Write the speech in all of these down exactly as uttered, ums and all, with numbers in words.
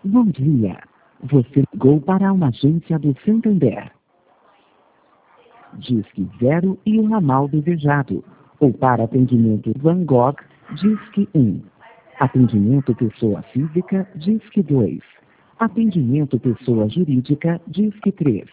Bom dia. Você ligou para uma agência do Santander. Disque zero e o ramal desejado. Ou para atendimento Van Gogh, Disque um. Atendimento pessoa física, Disque dois. Atendimento pessoa jurídica, Disque três.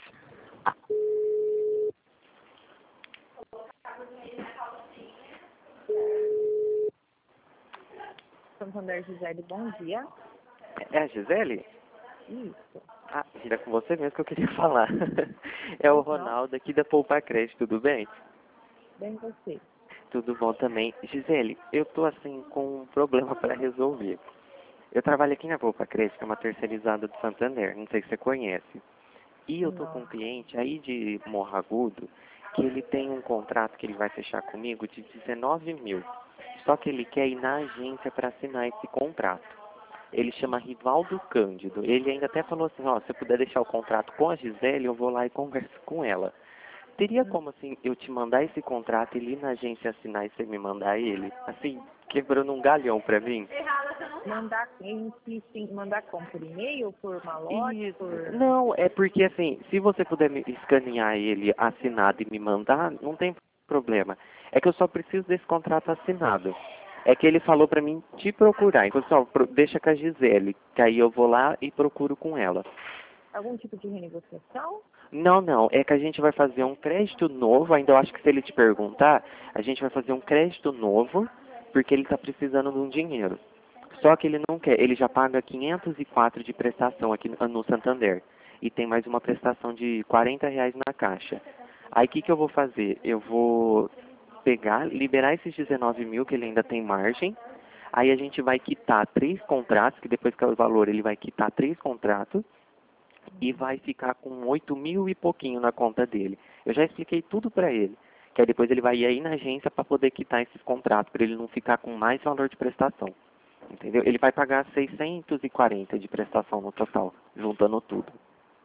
Santander Gisele, bom dia. É a Gisele? Isso. Ah, era com você mesmo que eu queria falar. É o Ronaldo aqui da Poupa Crédito, tudo bem? Bem você. Tudo bom também. Gisele, eu tô assim com um problema para resolver. Eu trabalho aqui na Poupa Crédito, que é uma terceirizada do Santander, não sei se você conhece. E eu tô com um cliente aí de Morro Agudo, que ele tem um contrato que ele vai fechar comigo de dezenove mil. Só que ele quer ir na agência para assinar esse contrato. Ele chama Rivaldo Cândido. Ele ainda até falou assim, ó, se eu puder deixar o contrato com a Gisele, eu vou lá e converso com ela. Teria como, assim, eu te mandar esse contrato, ele ir na agência assinar e você me mandar ele? Assim, quebrando um galhão pra mim? Mandar, insiste, mandar como? Por e-mail, por malote, Isso. por... Não, é porque, assim, se você puder me escanear ele assinado e me mandar, não tem problema. É que eu só preciso desse contrato assinado. É que ele falou pra mim te procurar. Então, só, pro- deixa com a Gisele, que aí eu vou lá e procuro com ela. Algum tipo de renegociação? Não, não. É que a gente vai fazer um crédito novo. Ainda eu acho que se ele te perguntar, a gente vai fazer um crédito novo, porque ele está precisando de um dinheiro. Só que ele não quer. Ele já paga quinhentos e quatro de prestação aqui no no Santander. E tem mais uma prestação de quarenta reais na caixa. Aí o que, que eu vou fazer? Eu vou pegar, liberar esses dezenove mil que ele ainda tem margem. Aí a gente vai quitar três contratos, que depois que é o valor ele vai quitar três contratos e vai ficar com oito mil e pouquinho na conta dele. Eu já expliquei tudo para ele, que aí depois ele vai ir aí na agência para poder quitar esses contratos, para ele não ficar com mais valor de prestação. Entendeu? Ele vai pagar seiscentos e quarenta de prestação no total, juntando tudo.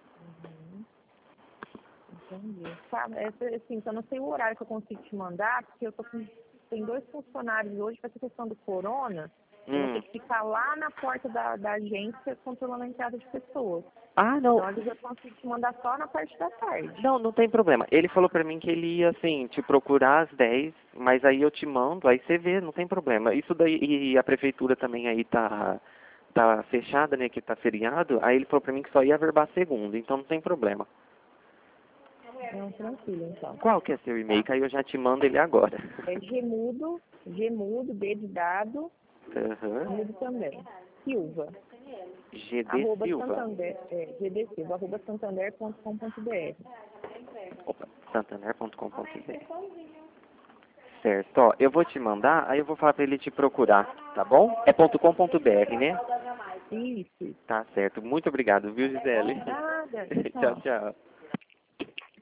Entendi. Tá, é, assim, eu não sei o horário que eu consigo te mandar, porque eu tô com... Tem dois funcionários hoje, com essa questão do corona, eu vou Hum. ter que ficar lá na porta da, da agência controlando a entrada de pessoas. Ah, não. Então, às vezes eu consigo te mandar só na parte da tarde. Não, não tem problema. Ele falou pra mim que ele ia, assim, te procurar às dez, mas aí eu te mando, aí você vê, não tem problema. Isso daí, e a prefeitura também aí tá, tá fechada, né, que tá feriado, aí ele falou pra mim que só ia verbar segunda, então não tem problema. Não, tranquilo, então. Qual que é seu e-mail? Que aí eu já te mando ele agora. É gemudo, gemudo, D de dado, Aham. mudo também. Silva, G D arroba Silva. Santander, é, G D Silva, arroba santander ponto com ponto br. Opa, santander ponto com ponto br. Certo, ó, eu vou te mandar, aí eu vou falar pra ele te procurar, tá bom? É .com.br, né? Isso. Tá certo. Muito obrigado, viu, Gisele? Nada, Tchau, tchau. tchau.